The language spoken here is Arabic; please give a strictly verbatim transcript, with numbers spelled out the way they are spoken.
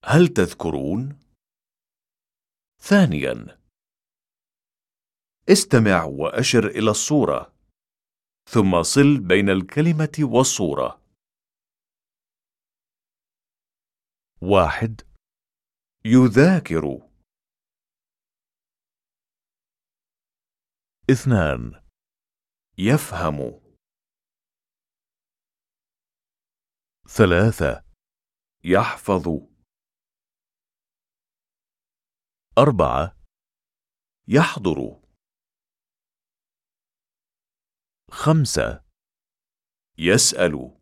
هل تذكرون؟ ثانياً، استمع وأشر إلى الصورة، ثم صل بين الكلمة والصورة. واحد. يذاكر. اثنان. يفهم. ثلاثة. يحفظ. أربعة. يحضر. خمسة. يسأل.